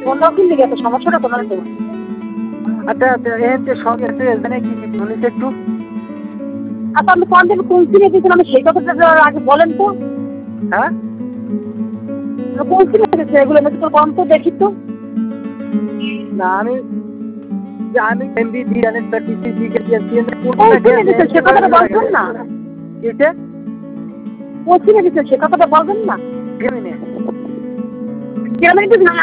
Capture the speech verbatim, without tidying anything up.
Phone দাও কি লিখে এত সমস্যাটা কোথায় তো? আচ্ছা এতে সব এসে এখানে কি কি বলিস একটু? আচ্ছা আপনি কোন দিন কোন সিমে দিয়েছেন আমি সেই কথাটা আগে বলেন তো। হ্যাঁ কোন সিমে দিয়েছে এগুলো আমি তো কম তো দেখি তো। না আমি আমি এমবি দিয়ে আমি পিসি দিয়ে দিয়েছি কোন সিমে দিয়েছেন সে কথাটা বলবেন না। কিসে? কোন সিমে দিয়েছেন সে কথাটা বলবেন না। কেমনে? কেমন না